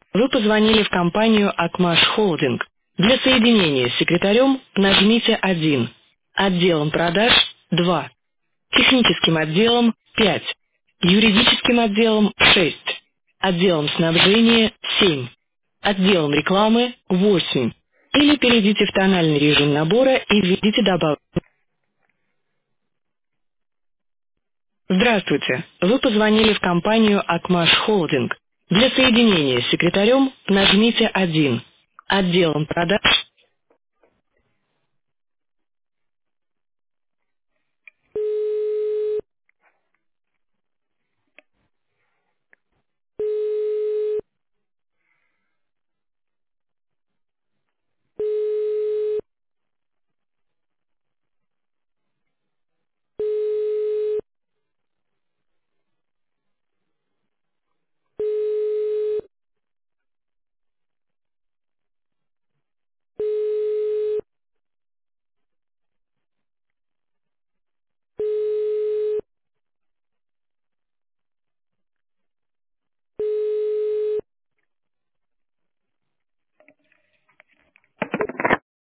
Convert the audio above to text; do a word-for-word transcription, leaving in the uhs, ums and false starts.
Вы позвонили в компанию «Акмаш Холдинг». Для соединения с секретарем нажмите один, отделом продаж– два, техническим отделом– пять, юридическим отделом– шесть, отделом снабжения– семь, отделом рекламы– восемь. Или перейдите в тональный режим набора и введите добавку. Здравствуйте. Вы позвонили в компанию «Акмаш Холдинг». Для соединения с секретарем нажмите один, отделом продаж